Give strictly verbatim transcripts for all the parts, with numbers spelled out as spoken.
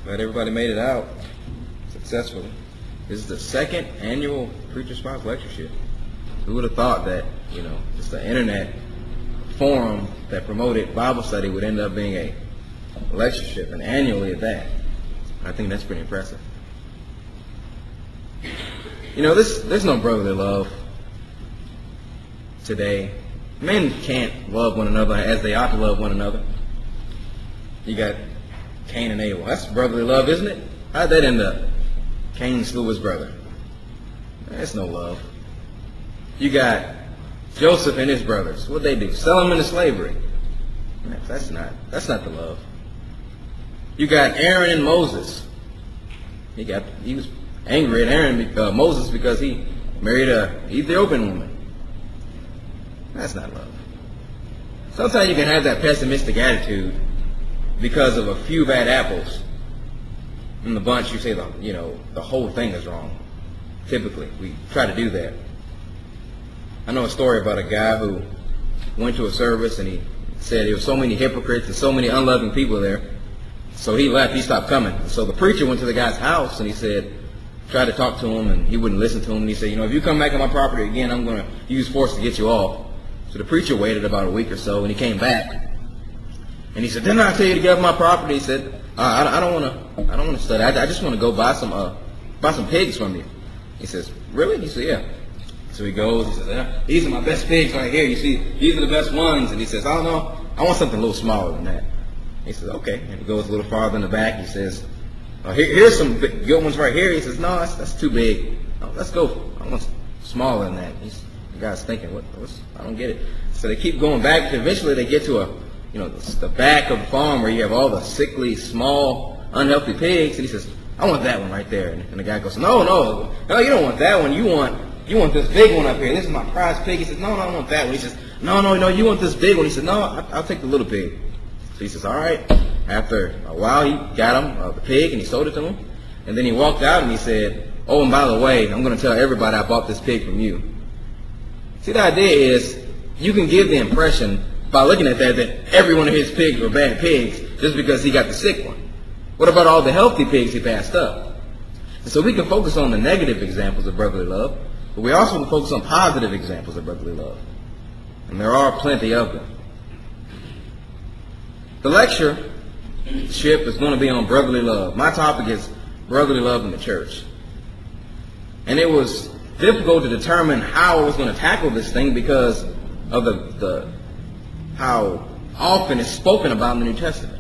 Glad everybody made it out successfully. This is the second annual Preacher's Spouse Lectureship. Who would have thought that, you know, just the internet forum that promoted Bible study would end up being a lectureship, and annually at that. I think that's pretty impressive. You know, this there's no brotherly love today. Men can't love one another as they ought to love one another. You got Cain and Abel. That's brotherly love, isn't it? How'd that end up? Cain slew his brother. That's no love. You got Joseph and his brothers. What'd they do? Sell them into slavery. That's not that's not the love. You got Aaron and Moses. He got he was angry at Aaron, uh, Moses, because he married a Ethiopian woman. That's not love. Sometimes you can have that pessimistic attitude because of a few bad apples in the bunch. You say the you know the whole thing is wrong. Typically, we try to do that. I know a story about a guy who went to a service and he said there were so many hypocrites and so many unloving people there. So he left. He stopped coming. So the preacher went to the guy's house and he said, tried to talk to him, and he wouldn't listen to him. And he said, you know, if you come back on my property again, I'm going to use force to get you off. So the preacher waited about a week or so, and he came back. And he said, didn't I tell you to get off my property? He said, uh, I, I don't want to. I don't want to study. I, I just want to go buy some uh, buy some pigs from you. He says, really? He said, yeah. So he goes. He says, yeah, these are my best pigs right here. You see, these are the best ones. And he says, I don't know. I want something a little smaller than that. He says, okay. And he goes a little farther in the back. He says, oh, here, here's some big, good ones right here. He says, no, that's, that's too big. Oh, let's go. I want smaller than that. He's, the guy's thinking, what? What's, I don't get it. So they keep going back. Eventually they get to a, you know, the, the back of the farm where you have all the sickly, small, unhealthy pigs. And he says, I want that one right there. And, and the guy goes, no, no, no, you don't want that one. You want, you want this big one up here. This is my prize pig. He says, no, no, I want that one. He says, no, no, no, you want this big one. He says, no, I, I'll take the little pig. So he says, all right. After a while, he got him uh, the pig, and he sold it to him. And then he walked out, and he said, oh, and by the way, I'm going to tell everybody I bought this pig from you. See, the idea is you can give the impression by looking at that that every one of his pigs were bad pigs just because he got the sick one. What about all the healthy pigs he passed up? And so we can focus on the negative examples of brotherly love, but we also can focus on positive examples of brotherly love. And there are plenty of them. The lectureship is going to be on brotherly love. My topic is brotherly love in the church. And it was difficult to determine how I was going to tackle this thing because of the, the how often it's spoken about in the New Testament.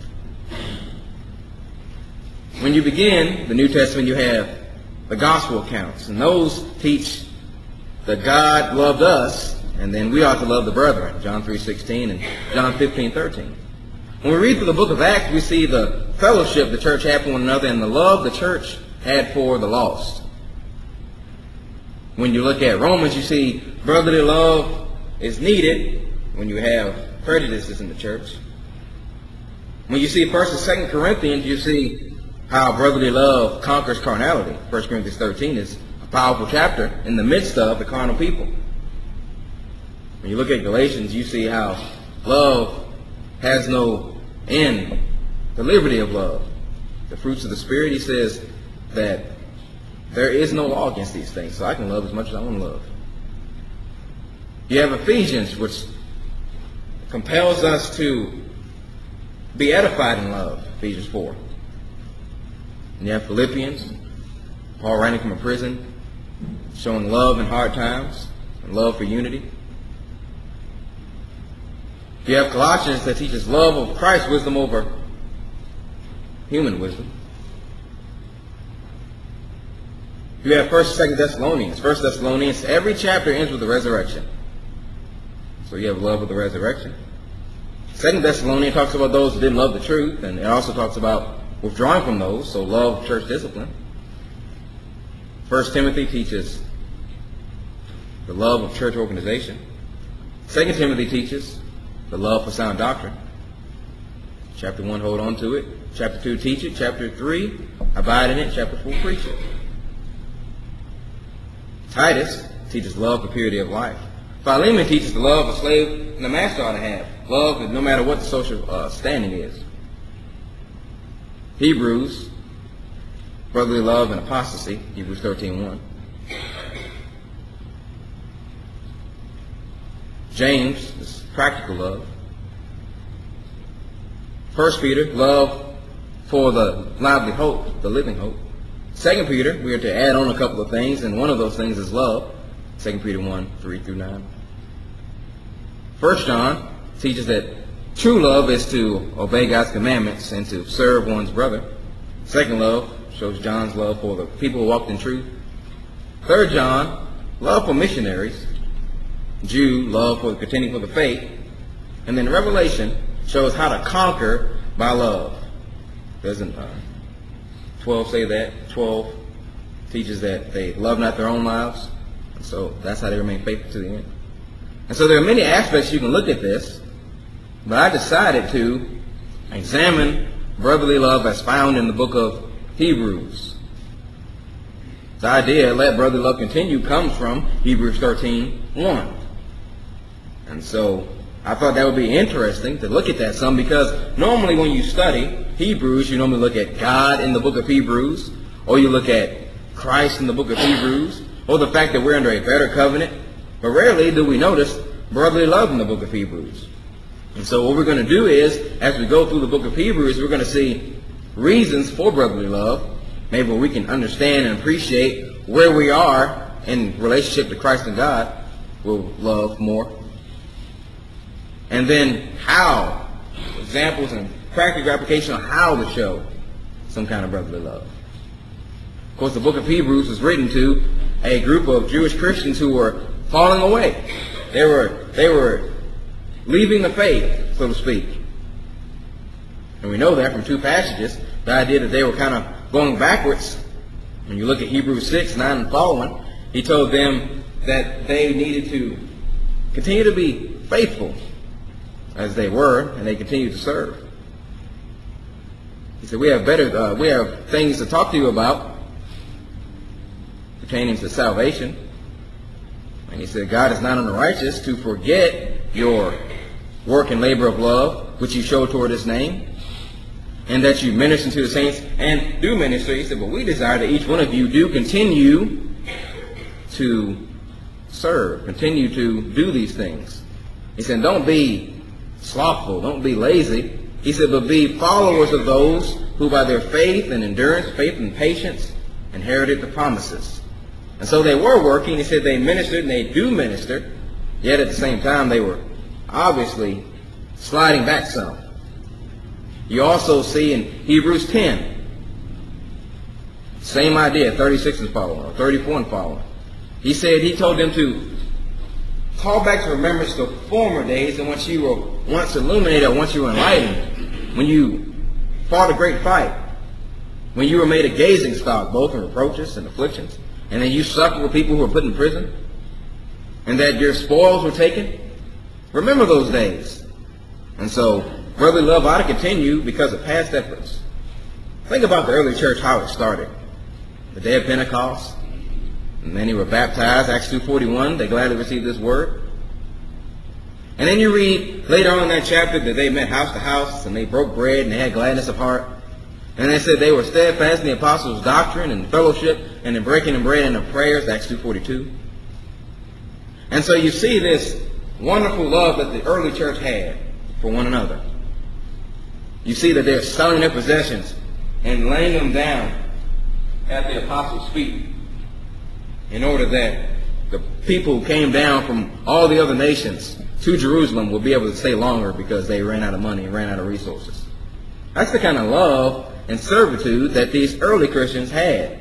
When you begin the New Testament, you have the gospel accounts, and those teach that God loved us, and then we ought to love the brethren, John three sixteen and John fifteen thirteen. When we read through the book of Acts, we see the fellowship the church had for one another and the love the church had for the lost. When you look at Romans, you see brotherly love is needed when you have prejudices in the church. When you see First and Second Corinthians, you see how brotherly love conquers carnality. First Corinthians thirteen is a powerful chapter in the midst of the carnal people. When you look at Galatians, you see how love has no end, the liberty of love. The fruits of the Spirit, he says that there is no law against these things, so I can love as much as I want to love. You have Ephesians, which compels us to be edified in love, Ephesians four. And you have Philippians, Paul writing from a prison, showing love in hard times and love for unity. You have Colossians that teaches love of Christ's wisdom over human wisdom. You have First and Second Thessalonians. First Thessalonians, every chapter ends with the resurrection. So you have love of the resurrection. Second Thessalonians talks about those who didn't love the truth, and it also talks about withdrawing from those, so love church discipline. First Timothy teaches the love of church organization. Second Timothy teaches the love for sound doctrine. Chapter one, hold on to it. Chapter two, teach it. Chapter three, abide in it. Chapter four, preach it. Titus teaches love for purity of life. Philemon teaches the love a slave and the master ought to have. Love no matter what the social uh, standing is. Hebrews brotherly love and apostasy, Hebrews thirteen one. James is practical love. First Peter, love for the lively hope, the living hope. Second Peter, we are to add on a couple of things, and one of those things is love. Second Peter one, three through nine. First John teaches that true love is to obey God's commandments and to serve one's brother. Second love shows John's love for the people who walked in truth. Third John, love for missionaries. Jude, love for contending for the faith. And then Revelation shows how to conquer by love. Doesn't uh, twelve say that? twelve teaches that they love not their own lives. And so that's how they remain faithful to the end. And so there are many aspects you can look at this, but I decided to examine brotherly love as found in the book of Hebrews. The idea, let brotherly love continue, comes from Hebrews thirteen one. And so I thought that would be interesting to look at that some, because normally when you study Hebrews, you normally look at God in the book of Hebrews, or you look at Christ in the book of Hebrews, or the fact that we're under a better covenant. But rarely do we notice brotherly love in the book of Hebrews. And so what we're going to do is, as we go through the book of Hebrews, we're going to see reasons for brotherly love. Maybe we can understand and appreciate where we are in relationship to Christ and God. We'll love more. And then how, examples and practical application on how to show some kind of brotherly love. Of course, the book of Hebrews was written to a group of Jewish Christians who were falling away. They were, they were leaving the faith, so to speak. And we know that from two passages, the idea that they were kind of going backwards. When you look at Hebrews six, nine and following, he told them that they needed to continue to be faithful as they were, and they continued to serve. He said, we have better, uh, we have things to talk to you about pertaining to salvation. And he said, God is not unrighteous to forget your work and labor of love, which you show toward his name, and that you minister to the saints and do minister. He said, but we desire that each one of you do continue to serve, continue to do these things. He said, don't be slothful, don't be lazy. He said, but be followers of those who by their faith and endurance, faith and patience, inherited the promises. And so they were working. He said they ministered and they do minister, yet at the same time they were obviously sliding back some. You also see in Hebrews ten, same idea, thirty-six and following, or thirty-four and following. He said he told them to call back to remembrance the former days in which you were once illuminated, or once you were enlightened, when you fought a great fight, when you were made a gazing stock, both in reproaches and afflictions, and then you suffered with people who were put in prison, and that your spoils were taken. Remember those days. And so brotherly love ought to continue because of past efforts. Think about the early church, how it started. The day of Pentecost, and many were baptized, Acts two forty-one, they gladly received this word. And then you read later on in that chapter that they met house to house, and they broke bread, and they had gladness of heart. And they said they were steadfast in the apostles' doctrine and fellowship, and in breaking of bread and in prayers, Acts two forty-two. And so you see this wonderful love that the early church had for one another. You see that they're selling their possessions and laying them down at the apostles' feet in order that the people who came down from all the other nations to Jerusalem will be able to stay longer because they ran out of money and ran out of resources. That's the kind of love and servitude that these early Christians had.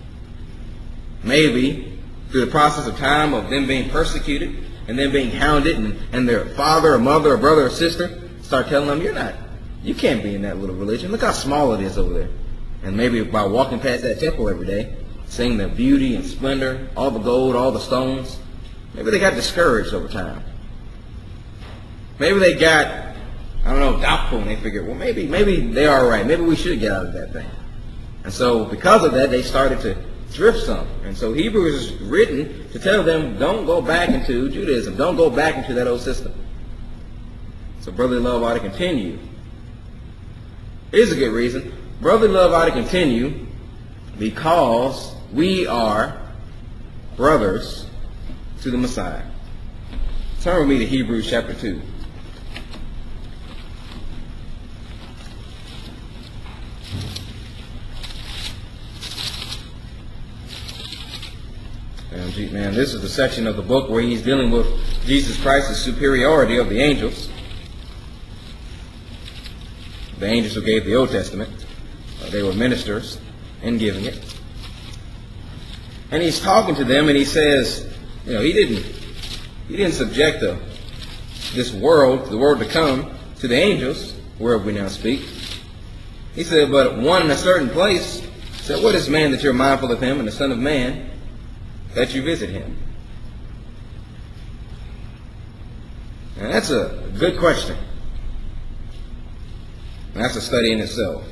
Maybe through the process of time of them being persecuted and then being hounded, and, and their father or mother or brother or sister start telling them, you're not, you can't be in that little religion. Look how small it is over there. And maybe by walking past that temple every day, seeing the beauty and splendor, all the gold, all the stones, maybe they got discouraged over time. Maybe they got, I don't know, doubtful, and they figured, well, maybe, maybe they are right. Maybe we should get out of that thing. And so because of that, they started to drift some. And so Hebrews is written to tell them, don't go back into Judaism. Don't go back into that old system. So brotherly love ought to continue. Here's a good reason. Brotherly love ought to continue because we are brothers to the Messiah. Turn with me to Hebrews chapter two. Man, this is the section of the book where he's dealing with Jesus Christ's superiority of the angels. The angels who gave the Old Testament. Uh, they were ministers in giving it. And he's talking to them and he says, you know, he didn't he didn't subject the, this world, the world to come, to the angels, whereof we now speak. He said, but one in a certain place said, what is man that you're mindful of him, and the Son of Man that you visit him? And that's a good question. And that's a study in itself.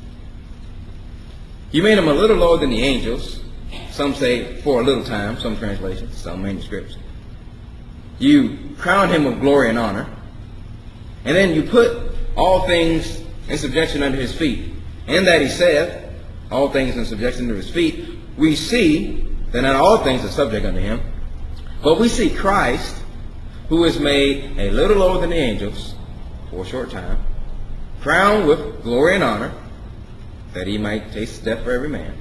You made him a little lower than the angels. Some say for a little time, some translations, some manuscripts. You crowned him with glory and honor. And then you put all things in subjection under his feet. And that he said, all things in subjection under his feet, we see that not all things are subject unto him. But we see Christ, who is made a little lower than the angels for a short time, crowned with glory and honor, that he might taste death for every man.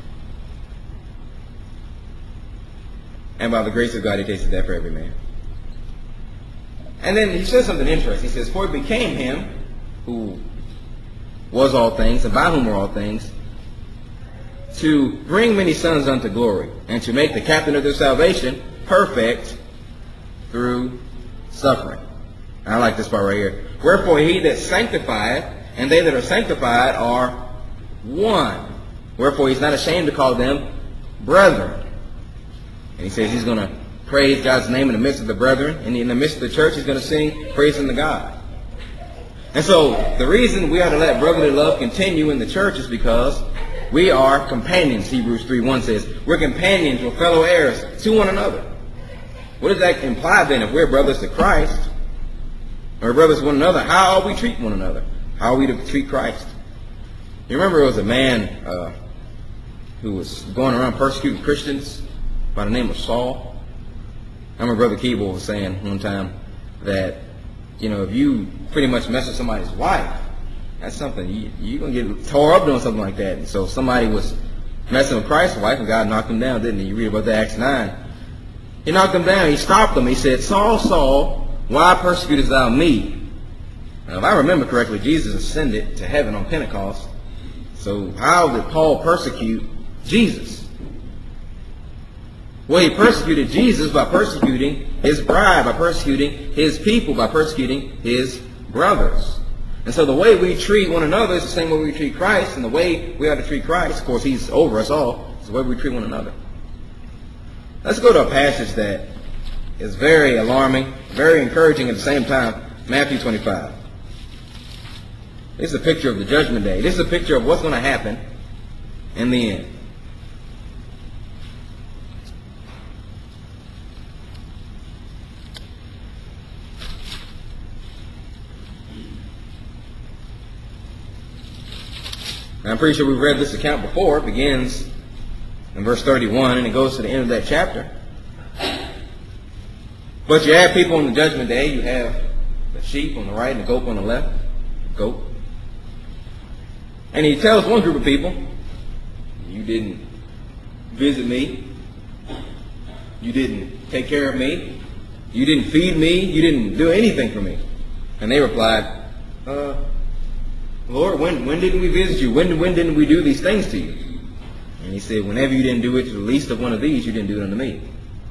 And by the grace of God, he tasted death for every man. And then he says something interesting. He says, for it became him who was all things, and by whom were all things, to bring many sons unto glory, and to make the captain of their salvation perfect through suffering. And I like this part right here. Wherefore he that sanctifieth, and they that are sanctified are one. Wherefore he's not ashamed to call them brethren. And he says he's going to praise God's name in the midst of the brethren, and in the midst of the church he's going to sing praise unto God. And so the reason we are to let brotherly love continue in the church is because we are companions, Hebrews three one says. We're companions, we're fellow heirs to one another. What does that imply then? If we're brothers to Christ, or brothers to one another, how are we treat one another? How are we to treat Christ? You remember there was a man uh, who was going around persecuting Christians by the name of Saul. I remember Brother Keeble was saying one time that, you know, if you pretty much mess with somebody's wife, that's something, you, you're going to get tore up doing something like that. And so somebody was messing with Christ's wife, and God knocked him down, didn't he? You read about that, Acts nine. He knocked him down. He stopped him. He said, Saul, Saul, why persecutest thou me? Now, if I remember correctly, Jesus ascended to heaven on Pentecost. So how did Paul persecute Jesus? Well, he persecuted Jesus by persecuting his bride, by persecuting his people, by persecuting his brothers. And so the way we treat one another is the same way we treat Christ, and the way we are to treat Christ, of course, he's over us all, is the way we treat one another. Let's go to a passage that is very alarming, very encouraging at the same time, Matthew twenty-five. This is a picture of the judgment day. This is a picture of what's going to happen in the end. Now, I'm pretty sure we've read this account before. It begins in verse thirty-one and it goes to the end of that chapter. But you have people on the judgment day. You have the sheep on the right and the goat on the left. Goat. And he tells one group of people, you didn't visit me. You didn't take care of me. You didn't feed me. You didn't do anything for me. And they replied, uh, Lord, when, when didn't we visit you? When, when didn't we do these things to you? And he said, whenever you didn't do it to the least of one of these, you didn't do it unto me.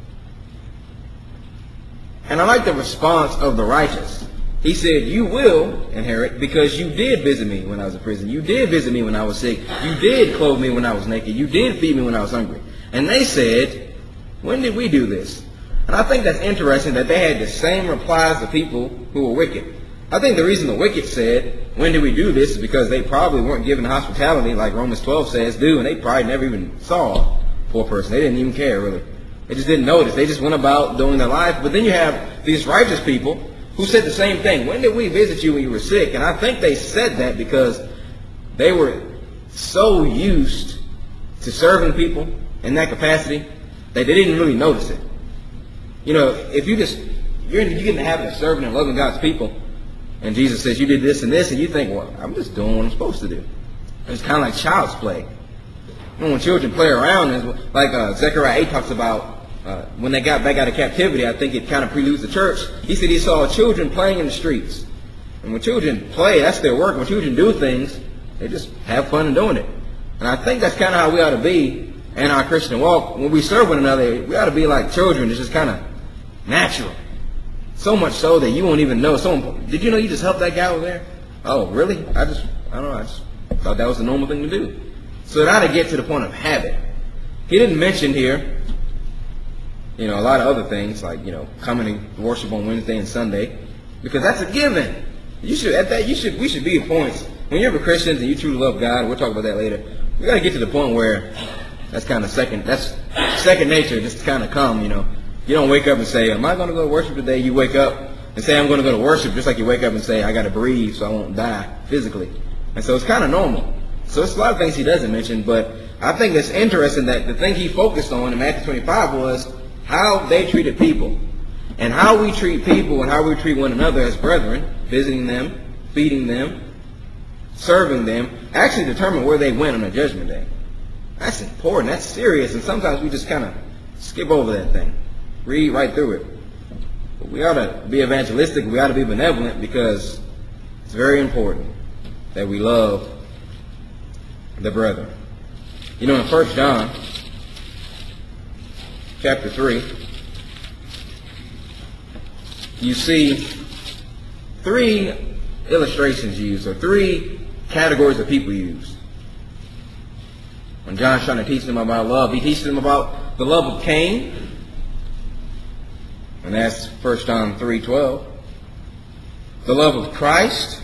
And I like the response of the righteous. He said, you will inherit because you did visit me when I was in prison. You did visit me when I was sick. You did clothe me when I was naked. You did feed me when I was hungry. And they said, when did we do this? And I think that's interesting that they had the same replies to people who were wicked. I think the reason the wicked said, when did we do this, is because they probably weren't given hospitality like Romans twelve says do, and they probably never even saw a poor person. They didn't even care, really. They just didn't notice. They just went about doing their life. But then you have these righteous people who said the same thing. When did we visit you when you were sick? And I think they said that because they were so used to serving people in that capacity that they didn't really notice it. You know, if you just, you're in, you get in the habit of serving and loving God's people, and Jesus says you did this and this, and you think, well, I'm just doing what I'm supposed to do. It's kind of like child's play. You know, when children play around, like uh, Zechariah eight talks about, uh, when they got back out of captivity, I think it kind of preludes the church. He said he saw children playing in the streets. And when children play, that's their work. When children do things, they just have fun in doing it. And I think that's kind of how we ought to be in our Christian walk. When we serve one another, we ought to be like children. It's just kind of natural. So much so that you won't even know. Someone, did you know you just helped that guy over there? Oh, really? I just, I don't know. I just thought that was the normal thing to do. So it ought to get to the point of habit. He didn't mention here, you know, a lot of other things like, you know, coming to worship on Wednesday and Sunday, because that's a given. You should, at that, you should, we should be at points when you're a Christian and you truly love God. We'll talk about that later. We got to get to the point where that's kind of second, that's second nature, just to kind of come, you know. You don't wake up and say, am I going to go to worship today? You wake up and say, I'm going to go to worship, just like you wake up and say, I got to breathe so I won't die physically. And so it's kind of normal. So it's a lot of things he doesn't mention, but I think it's interesting that the thing he focused on in Matthew twenty-five was how they treated people. And how we treat people and how we treat one another as brethren, visiting them, feeding them, serving them, actually determine where they went on a judgment day. That's important. That's serious. And sometimes we just kind of skip over that thing. Read right through it. But we ought to be evangelistic. We ought to be benevolent because it's very important that we love the brethren. You know, in First John chapter three, you see three illustrations used, or three categories of people used. When John's trying to teach them about love, he teaches them about the love of Cain, and that's First John three twelve. The love of Christ,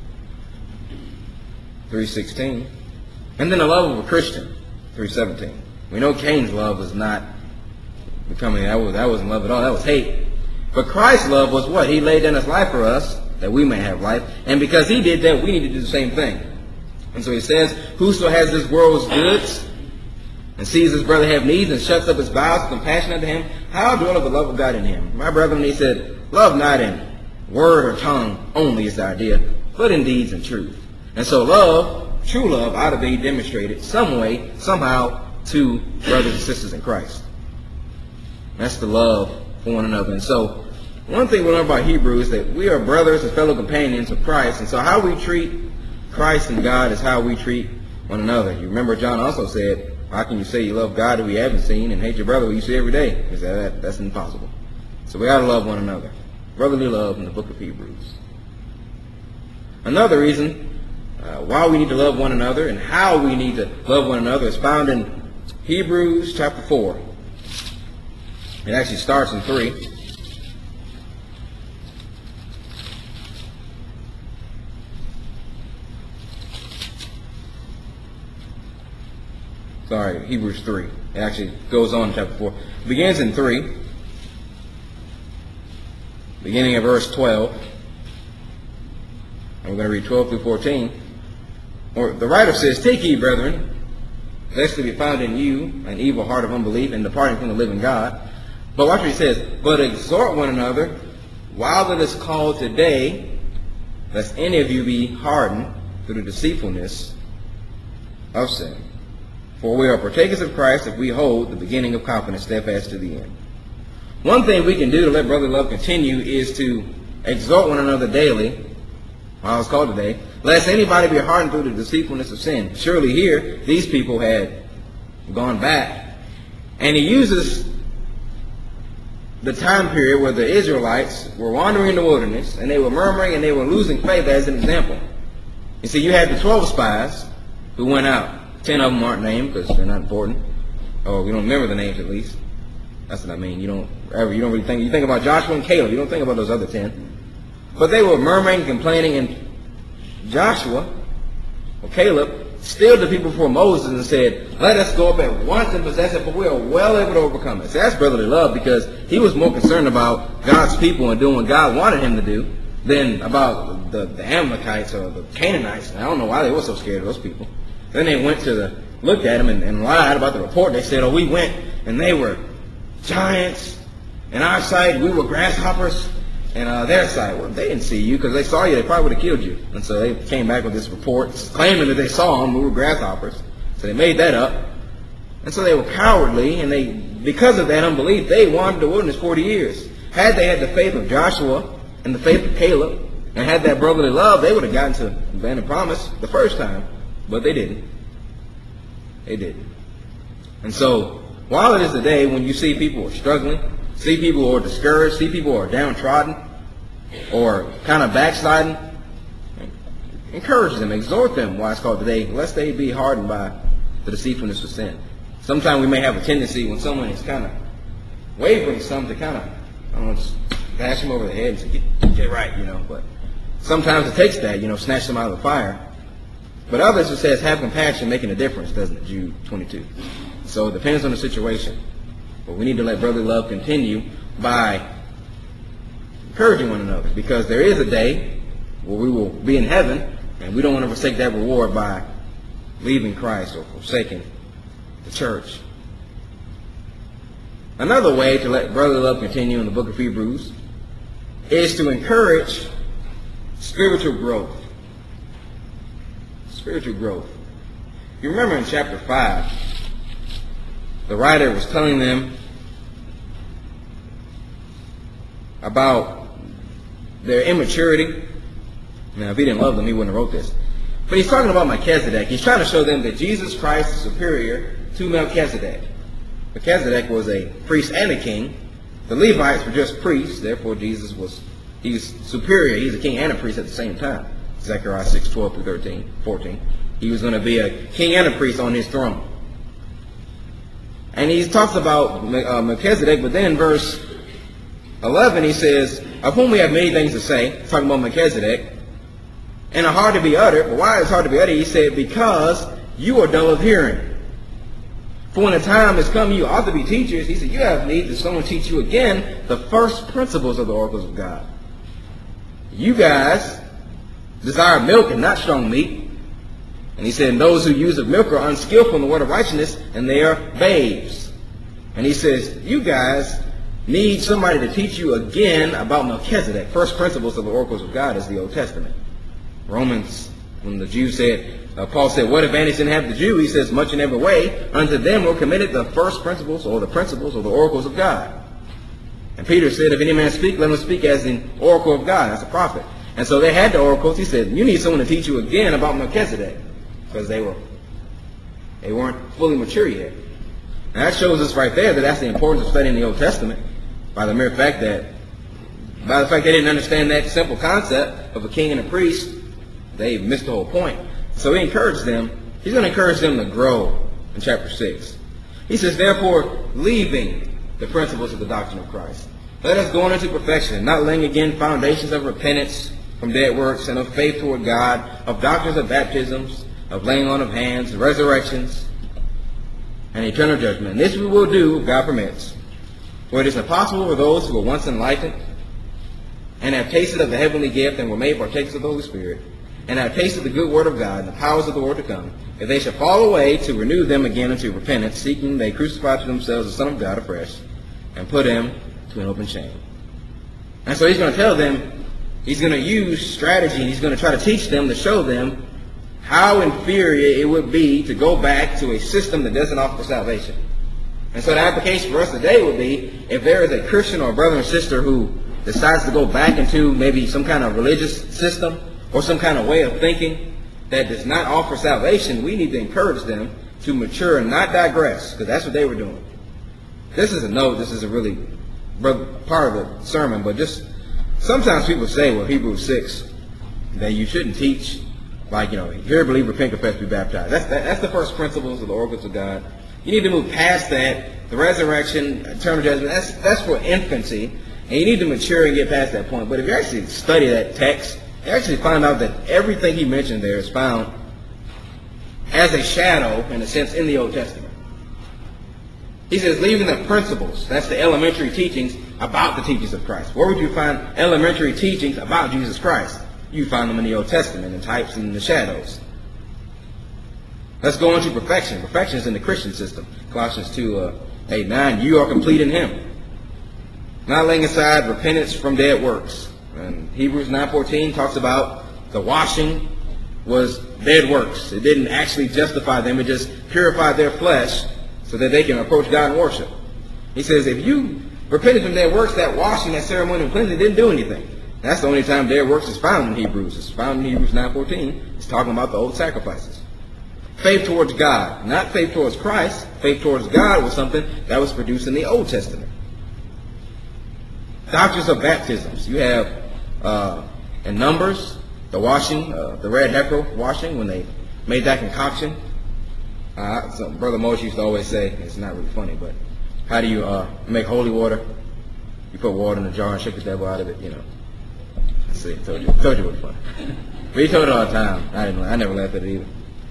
three sixteen. And then the love of a Christian, three seventeen. We know Cain's love was not becoming, that, was, that wasn't love at all, that was hate. But Christ's love was what? He laid down his life for us, that we may have life. And because he did that, we need to do the same thing. And so he says, whoso has this world's goods and sees his brother have needs and shuts up his bowels with compassion unto him, how dwelleth the love of God in him? My brethren, he said, love not in word or tongue only is the idea, but in deeds and truth. And so love, true love, ought to be demonstrated some way, somehow, to brothers and sisters in Christ. That's the love for one another. And so one thing we learn about Hebrew is that we are brothers and fellow companions of Christ. And so how we treat Christ and God is how we treat one another. You remember John also said, how can you say you love God who you haven't seen and hate your brother who you see every day? Because that, that's impossible. So we got to love one another. Brotherly love in the book of Hebrews. Another reason uh, why we need to love one another and how we need to love one another is found in Hebrews chapter four. It actually starts in three. Sorry, Hebrews three. It actually goes on in chapter four. It begins in three, beginning at verse twelve. And we're going to read twelve through fourteen. Or the writer says, take ye, brethren, lest there be found in you an evil heart of unbelief and departing from the living God. But watch what he says, but exhort one another while it is called today, lest any of you be hardened through the deceitfulness of sin. For we are partakers of Christ if we hold the beginning of confidence steadfast to the end. One thing we can do to let brotherly love continue is to exhort one another daily, while it's called today, lest anybody be hardened through the deceitfulness of sin. Surely here, these people had gone back. And he uses the time period where the Israelites were wandering in the wilderness, and they were murmuring and they were losing faith as an example. You see, you had the twelve spies who went out. Ten of them aren't named because they're not important. Or we don't remember the names at least. That's what I mean. You don't ever, you don't really think, you think about Joshua and Caleb. You don't think about those other ten. But they were murmuring, complaining, and Joshua, or Caleb, stilled the people before Moses and said, let us go up at once and possess it, for we are well able to overcome it. So that's brotherly love, because he was more concerned about God's people and doing what God wanted him to do than about the, the Amalekites or the Canaanites. And I don't know why they were so scared of those people. Then they went to the looked at them and, and lied about the report. They said, oh, we went and they were giants. In our sight, we were grasshoppers. And uh, their sight, well, they didn't see you because they saw you. They probably would have killed you. And so they came back with this report claiming that they saw them. We were grasshoppers. So they made that up. And so they were cowardly. And they, because of that unbelief, they wandered the wilderness forty years. Had they had the faith of Joshua and the faith of Caleb and had that brotherly love, they would have gotten to the land of promise the first time. But they didn't. They didn't. And so while it is a day when you see people are struggling, see people who are discouraged, see people who are downtrodden or kind of backsliding, encourage them, exhort them, why it's called today, lest they be hardened by the deceitfulness of sin. Sometimes we may have a tendency when someone is kind of wavering some to kind of, I don't know, just bash them over the head and say, get, get right, you know. But sometimes it takes that, you know, snatch them out of the fire. But others, it says, have compassion, making a difference, doesn't it? Jude twenty-two. So it depends on the situation. But we need to let brotherly love continue by encouraging one another, because there is a day where we will be in heaven, and we don't want to forsake that reward by leaving Christ or forsaking the church. Another way to let brotherly love continue in the book of Hebrews is to encourage spiritual growth. Spiritual growth. You remember in chapter five, the writer was telling them about their immaturity. Now, if he didn't love them, he wouldn't have wrote this. But he's talking about Melchizedek. He's trying to show them that Jesus Christ is superior to Melchizedek. Melchizedek was a priest and a king. The Levites were just priests. Therefore, Jesus was he's superior. He's a king and a priest at the same time. Zechariah six, twelve through thirteen, fourteen. He was going to be a king and a priest on his throne. And he talks about uh, Melchizedek, but then in verse eleven he says, of whom we have many things to say, talking about Melchizedek, and are hard to be uttered. But why is it hard to be uttered? He said, because you are dull of hearing. For when the time has come, you ought to be teachers. He said, you have need that someone teach you again the first principles of the oracles of God. You guys desire milk and not strong meat. And he said, and those who use of milk are unskillful in the word of righteousness, and they are babes. And he says, you guys need somebody to teach you again about Melchizedek. First principles of the oracles of God is the Old Testament. Romans, when the Jews said, uh, Paul said, what advantage then have the Jew? He says, much in every way. Unto them were committed the first principles, or the principles, or the oracles of God. And Peter said, if any man speak, let him speak as the oracle of God. That's a prophet. And so they had the oracles. He said, you need someone to teach you again about Melchizedek. Because they were, they weren't fully mature yet. And that shows us right there that that's the importance of studying the Old Testament. By the mere fact that, by the fact they didn't understand that simple concept of a king and a priest, they missed the whole point. So he encouraged them. He's going to encourage them to grow in chapter six. He says, therefore, leaving the principles of the doctrine of Christ, let us go on into perfection, not laying again foundations of repentance from dead works and of faith toward God, of doctrines of baptisms, of laying on of hands, resurrections, and eternal judgment. And this we will do, if God permits. For it is impossible for those who were once enlightened, and have tasted of the heavenly gift, and were made partakers of the Holy Spirit, and have tasted the good word of God, and the powers of the world to come, if they shall fall away, to renew them again unto repentance, seeking they crucify to themselves the Son of God afresh, and put him to an open shame. And so he's going to tell them, he's going to use strategy, and he's going to try to teach them, to show them how inferior it would be to go back to a system that doesn't offer salvation. And so the application for us today would be, if there is a Christian or a brother or sister who decides to go back into maybe some kind of religious system or some kind of way of thinking that does not offer salvation, we need to encourage them to mature and not digress, because that's what they were doing. This is a note, this is a really part of the sermon, but just sometimes people say, well, Hebrews six, that you shouldn't teach, like, you know, hear, believe, repent, confess, be baptized. That's, that, that's the first principles of the oracles of God. You need to move past that. The resurrection, eternal judgment, that's, that's for infancy. And you need to mature and get past that point. But if you actually study that text, you actually find out that everything he mentioned there is found as a shadow, in a sense, in the Old Testament. He says, leaving the principles, that's the elementary teachings about the teachings of Christ. Where would you find elementary teachings about Jesus Christ? You find them in the Old Testament, in types and in the shadows. Let's go into perfection. Perfection is in the Christian system. Colossians two, uh, eight, nine. You are complete in him. Not laying aside repentance from dead works. And Hebrews nine fourteen talks about the washing was dead works. It didn't actually justify them. It just purified their flesh so that they can approach God and worship. He says if you repented from dead works, that washing, that ceremonial cleansing didn't do anything. That's the only time dead works is found in Hebrews. It's found in Hebrews nine fourteen. It's talking about the old sacrifices. Faith towards God, not faith towards Christ. Faith towards God was something that was produced in the Old Testament. Doctrines of baptisms. You have uh, in Numbers, the washing, uh, the red heifer washing, when they made that concoction. Uh, so Brother Moshe used to always say, it's not really funny, but how do you uh, make holy water? You put water in a jar and shake the devil out of it, you know. I see, told you, told you it was funny. But he told it all the time. I didn't. I never laughed at it either.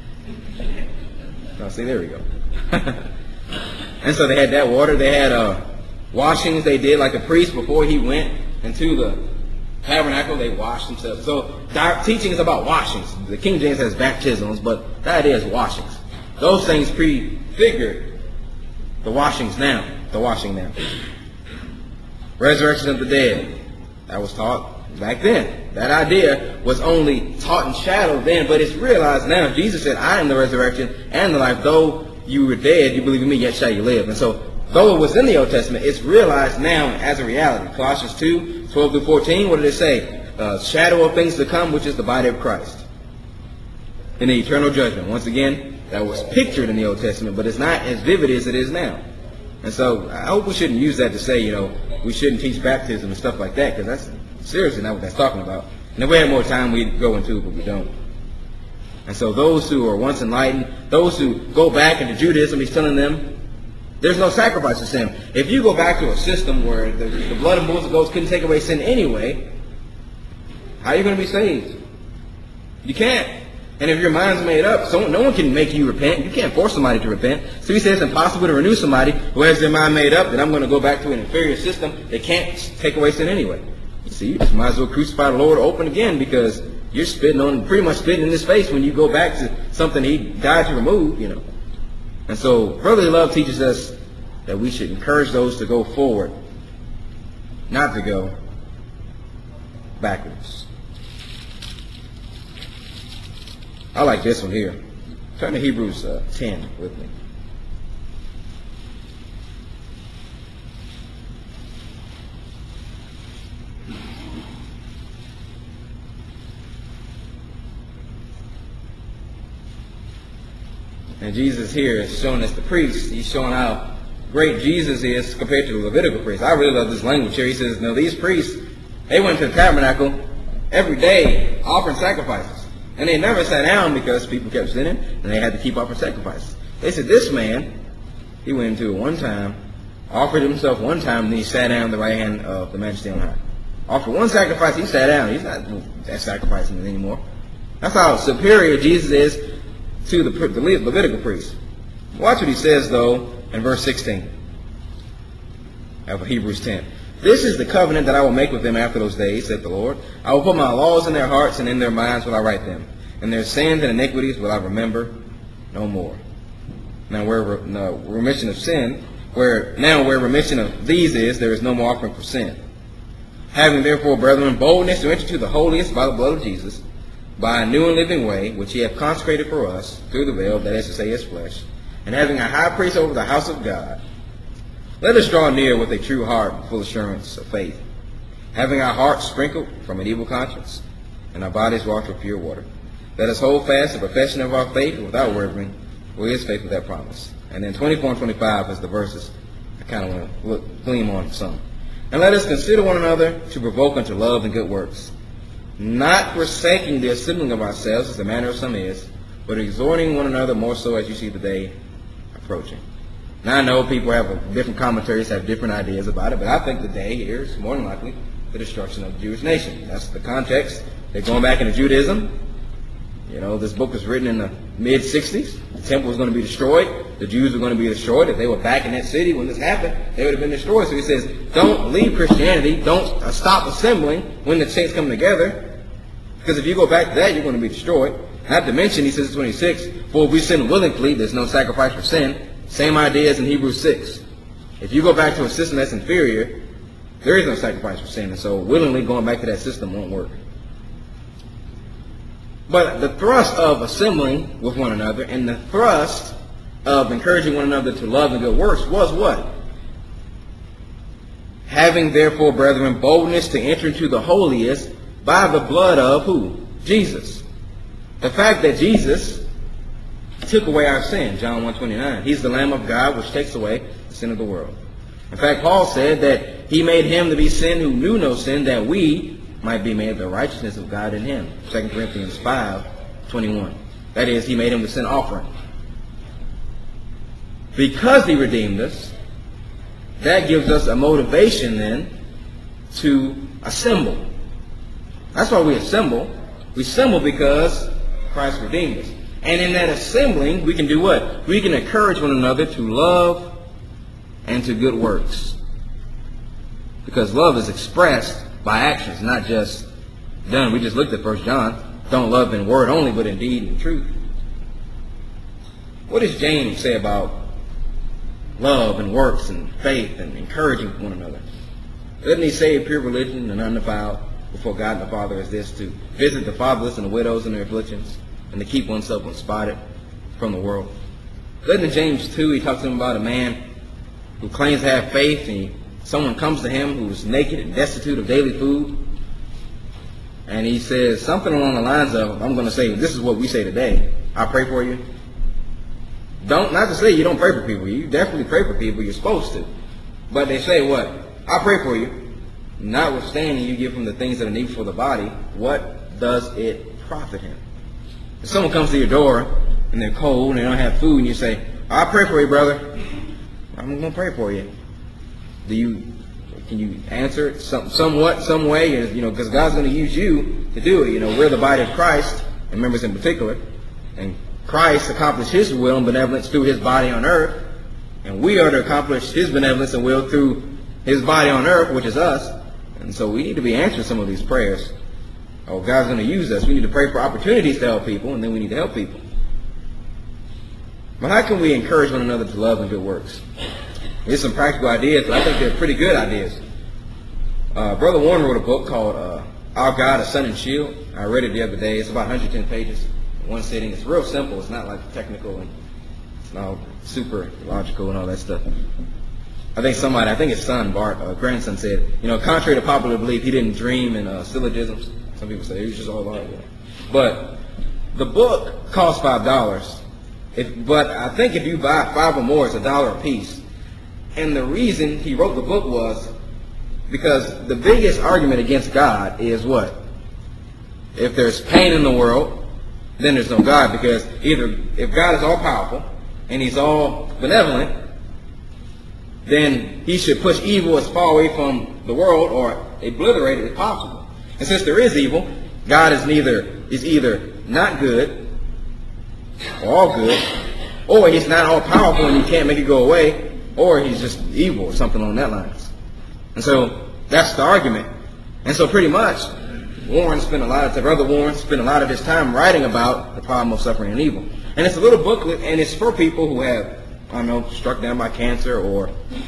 Oh, see, there we go. And so they had that water. They had uh, washings they did, like the priest before he went into the tabernacle, they washed themselves. So our teaching is about washings. The King James has baptisms, but the idea is washings. Those things prefigured the washings now. The washing now. Resurrection of the dead. That was taught back then. That idea was only taught in shadow then, but it's realized now. Jesus said, I am the resurrection and the life. Though you were dead, you believe in me, yet shall you live. And so, though it was in the Old Testament, it's realized now as a reality. Colossians two, twelve through fourteen, what did it say? Uh, shadow of things to come, which is the body of Christ. In the eternal judgment. Once again, that was pictured in the Old Testament, but it's not as vivid as it is now. And so, I hope we shouldn't use that to say, you know, we shouldn't teach baptism and stuff like that, because that's seriously not what that's talking about. And if we had more time, we'd go into it, but we don't. And so those who are once enlightened, those who go back into Judaism, he's telling them, there's no sacrifice for sin. If you go back to a system where the, the blood of bulls and goats couldn't take away sin anyway, how are you going to be saved? You can't. And if your mind's made up, so no one can make you repent. You can't force somebody to repent. So he says it's impossible to renew somebody who has their mind made up that I'm going to go back to an inferior system that can't take away sin anyway. You see, you just might as well crucify the Lord open again, because you're spitting on, pretty much spitting in his face when you go back to something he died to remove, you know. And so brotherly love teaches us that we should encourage those to go forward, not to go backwards. I like this one here. Turn to Hebrews uh, ten with me. And Jesus here is showing us the priest. He's showing how great Jesus is compared to the Levitical priests. I really love this language here. He says, no, these priests, they went to the tabernacle every day offering sacrifices. And they never sat down because people kept sinning, and they had to keep offering sacrifices. They said, this man, he went into it one time, offered himself one time, and then he sat down at the right hand of the Majesty on high. Offered one sacrifice, he sat down. He's not that sacrificing anymore. That's how superior Jesus is to the, the Levitical priest. Watch what he says, though, in verse sixteen of Hebrews ten. This is the covenant that I will make with them after those days, said the Lord. I will put my laws in their hearts, and in their minds will I write them. And their sins and iniquities will I remember no more. Now where no, remission of sin, where now where remission of these is, there is no more offering for sin. Having therefore, brethren, boldness to enter to the holiest by the blood of Jesus, by a new and living way, which he hath consecrated for us through the veil, that is to say, his flesh, and having a high priest over the house of God, let us draw near with a true heart and full assurance of faith, having our hearts sprinkled from an evil conscience, and our bodies washed with pure water. Let us hold fast the profession of our faith without wavering, for he is faithful with that promise. And then twenty-four and twenty-five is the verses I kind of want to look, gleam on some. And let us consider one another to provoke unto love and good works, not forsaking the assembling of ourselves as the manner of some is, but exhorting one another more so as you see the day approaching. Now I know people have different commentaries, have different ideas about it, but I think the day here is more than likely the destruction of the Jewish nation. That's the context. They're going back into Judaism. You know, this book was written in the mid sixties. The temple was going to be destroyed. The Jews were going to be destroyed. If they were back in that city when this happened, they would have been destroyed. So he says, don't leave Christianity. Don't uh, stop assembling when the saints come together. Because if you go back to that, you're going to be destroyed. Not to mention, he says in twenty-six, For if we sin willingly, there's no sacrifice for sin. Same idea as in Hebrews six. If you go back to a system that's inferior, there is no sacrifice for sin. And so willingly going back to that system won't work. But the thrust of assembling with one another and the thrust of encouraging one another to love and good works was what? Having therefore, brethren, boldness to enter into the holiest by the blood of who? Jesus. The fact that Jesus took away our sin, John one twenty-nine. He's the Lamb of God which takes away the sin of the world. In fact, Paul said that he made him to be sin who knew no sin, that we might be made the righteousness of God in him. Second Corinthians five twenty-one. That is, he made him the sin offering. Because he redeemed us, that gives us a motivation then to assemble. That's why we assemble. We assemble because Christ redeemed us. And in that assembling, we can do what? We can encourage one another to love and to good works. Because love is expressed by actions, not just done. We just looked at First John. Don't love in word only, but in deed and truth. What does James say about love and works and faith and encouraging one another? Doesn't he say pure religion and undefiled before God and the Father is this, to visit the fatherless and the widows in their afflictions, and to keep oneself unspotted from the world? Doesn't in James two, he talks to him about a man who claims to have faith, and he, someone comes to him who's naked and destitute of daily food, and he says something along the lines of, I'm going to say, this is what we say today: I pray for you. Don't, not to say you don't pray for people. You definitely pray for people. You're supposed to. But they say what? I pray for you. Notwithstanding you give him the things that are needful for the body, what does it profit him? If someone comes to your door and they're cold and they don't have food, and you say, I pray for you, brother. I'm going to pray for you. Do you, can you answer it some, somewhat, some way? You know, because God's going to use you to do it. You know, we're the body of Christ, and members in particular, and Christ accomplished his will and benevolence through his body on earth, and we are to accomplish his benevolence and will through his body on earth, which is us. And so we need to be answering some of these prayers. Oh, God's going to use us. We need to pray for opportunities to help people, and then we need to help people. But how can we encourage one another to love and good works? Here's some practical ideas, but I think they're pretty good ideas. Uh, Brother Warren wrote a book called uh, Our God, a Sun and Shield. I read it the other day. It's about one hundred ten pages. One sitting. It's real simple. It's not like technical and it's not super logical and all that stuff. I think somebody, I think his son, Bart, uh, grandson said, you know, contrary to popular belief, he didn't dream in uh, syllogisms. Some people say he was just all about it. But the book costs five dollars. If, but I think if you buy five or more, it's a dollar a piece. And the reason he wrote the book was because the biggest argument against God is what? If there's pain in the world, then there's no God, because either if God is all powerful and he's all benevolent, then he should push evil as far away from the world or obliterate it as possible. And since there is evil, God is neither is either not good or all good, or he's not all powerful and you can't make it go away, or he's just evil or something along that lines. And so that's the argument. And so pretty much Warren spent a lot of time, Brother Warren spent a lot of his time writing about the problem of suffering and evil. And it's a little booklet, and it's for people who have, I don't know, struck down by cancer, or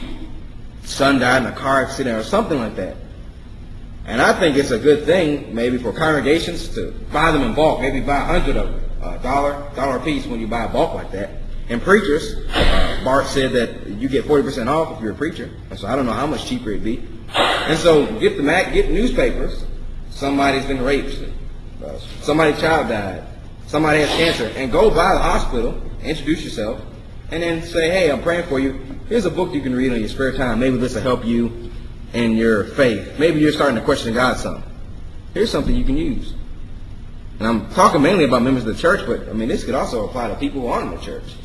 son died in a car accident or something like that. And I think it's a good thing maybe for congregations to buy them in bulk, maybe buy a hundred of them, a dollar, dollar a piece when you buy a bulk like that. And preachers, uh, Bart said that you get forty percent off if you're a preacher. And so I don't know how much cheaper it'd be. And so get the Mac, get newspapers. Somebody's been raped. Uh, somebody's child died. Somebody has cancer. And go by the hospital, introduce yourself, and then say, hey, I'm praying for you. Here's a book you can read on your spare time. Maybe this will help you in your faith. Maybe you're starting to question God some. Here's something you can use. And I'm talking mainly about members of the church, but I mean this could also apply to people who aren't in the church.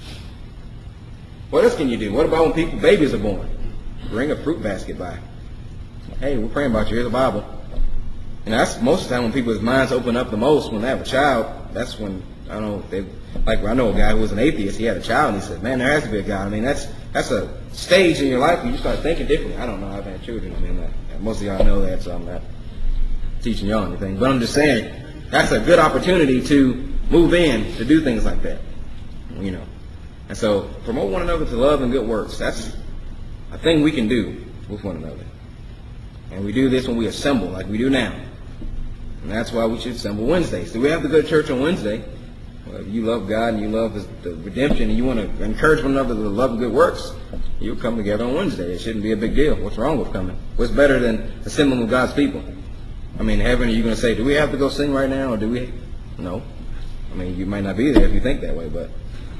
What else can you do? What about when people, babies are born? Bring a fruit basket by. Hey, we're praying about you. Here's a Bible. And that's most of the time when people's minds open up the most when they have a child. That's when, I don't know, they, like I know a guy who was an atheist. He had a child and he said, man, there has to be a God. I mean, that's that's a stage in your life where you start thinking differently. I don't know. I've had children. I mean, like, most of y'all know that, so I'm not teaching y'all anything. But I'm just saying, that's a good opportunity to move in, to do things like that. you know. And so promote one another to love and good works. That's a thing we can do with one another. And we do this when we assemble like we do now. And that's why we should assemble Wednesdays. So we have to go to church on Wednesday. Well, if you love God and you love the redemption and you want to encourage one another to love and good works, you'll come together on Wednesday. It shouldn't be a big deal. What's wrong with coming? What's better than assembling with God's people? I mean, heaven, are you going to say, do we have to go sing right now, or do we? No. I mean, you might not be there if you think that way, but.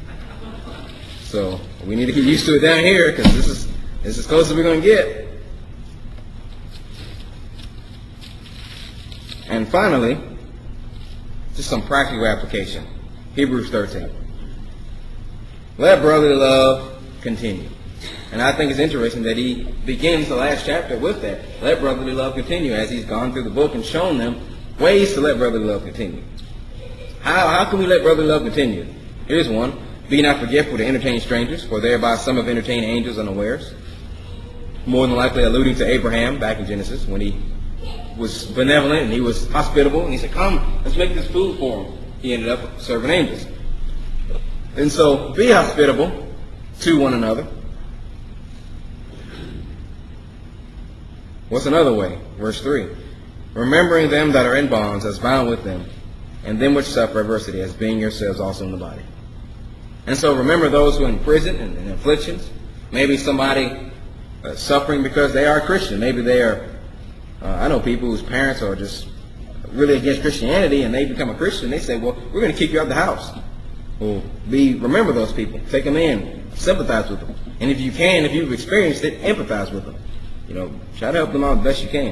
So we need to get used to it down here, because this is, this is as close as we're going to get. And finally, just some practical application. Hebrews thirteen. Let brotherly love continue. And I think it's interesting that he begins the last chapter with that. Let brotherly love continue, as he's gone through the book and shown them ways to let brotherly love continue. How, how can we let brotherly love continue? Here's one. Be not forgetful to entertain strangers, for thereby some have entertained angels unawares. More than likely alluding to Abraham back in Genesis, when he was benevolent and he was hospitable, and he said, come, let's make this food for him. He ended up serving angels. And so be hospitable to one another. What's another way? Verse three. Remembering them that are in bonds as bound with them, and them which suffer adversity as being yourselves also in the body. And so remember those who are in prison and in afflictions. Maybe somebody uh, suffering because they are a Christian. Maybe they are, uh, I know people whose parents are just really against Christianity, and they become a Christian. They say, well, we're going to kick you out of the house. Well, be, remember those people. Take them in. Sympathize with them. And if you can, if you've experienced it, empathize with them. You know, try to help them out the best you can.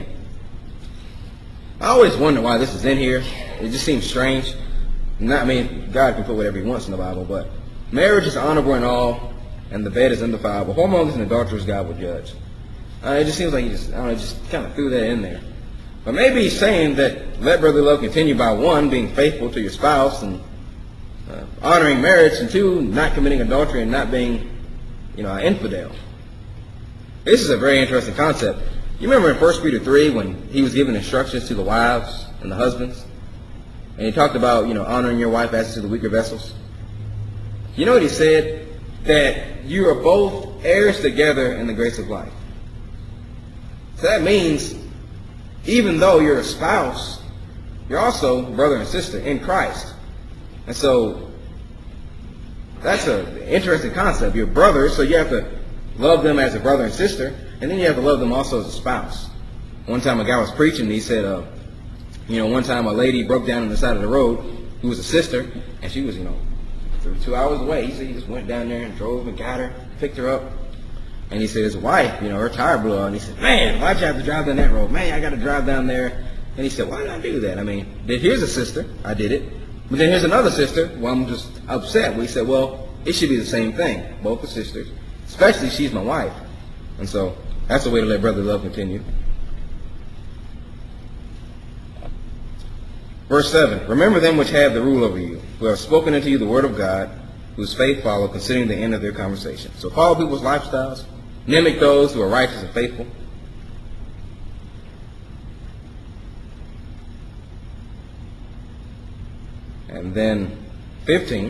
I always wonder why this is in here. It just seems strange. Not, I mean, God can put whatever he wants in the Bible, but marriage is honorable in all, and the bed is undefiled. But whoremongers and adulterers God will judge. Uh, it just seems like he just, I don't know, just kind of threw that in there. But maybe he's saying that let brotherly love continue by one, being faithful to your spouse and uh, honoring marriage, and two, not committing adultery and not being, you know, an infidel. This is a very interesting concept. You remember in First Peter three when he was giving instructions to the wives and the husbands? And he talked about, you know, honoring your wife as to the weaker vessels. You know what he said? That you are both heirs together in the grace of life. So that means even though you're a spouse, you're also brother and sister in Christ. And so that's an interesting concept. You're brothers, so you have to love them as a brother and sister, and then you have to love them also as a spouse. One time a guy was preaching, and he said, uh, you know, one time a lady broke down on the side of the road who was a sister, and she was, you know, two hours away. He said he just went down there and drove and got her, picked her up. And he said his wife, you know, her tire blew out. And he said, man, why'd you have to drive down that road? Man, I got to drive down there. And he said, why did I do that? I mean, here's a sister. I did it. But then here's another sister. Well, I'm just upset. We said, well, it should be the same thing. Both are sisters. Especially she's my wife. And so that's the way to let brotherly love continue. Verse seven. Remember them which have the rule over you, who have spoken unto you the word of God, whose faith follow, considering the end of their conversation. So follow people's lifestyles. Mimic those who are righteous and faithful. And then fifteen.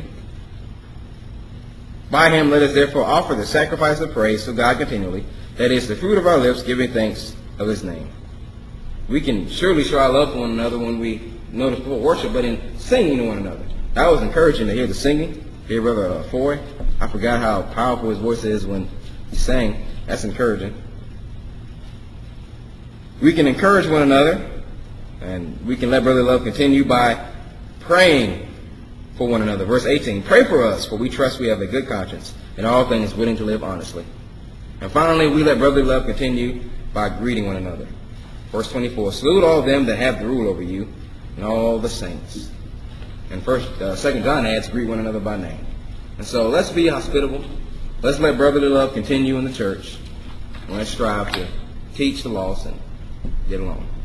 By him let us therefore offer the sacrifice of praise to God continually, that is the fruit of our lips, giving thanks of his name. We can surely show our love for one another when we know the full worship, but in singing to one another. That was encouraging to hear the singing. Hear Brother uh, Foy. I forgot how powerful his voice is when he sang. That's encouraging. We can encourage one another, and we can let brotherly love continue by praying for one another. Verse eighteen, pray for us, for we trust we have a good conscience, in all things willing to live honestly. And finally, we let brotherly love continue by greeting one another. Verse twenty-four, salute all them that have the rule over you, and all the saints. And first, uh, Second John adds, greet one another by name. And so let's be hospitable. Let's let brotherly love continue in the church. And let's strive to teach the lost and get along.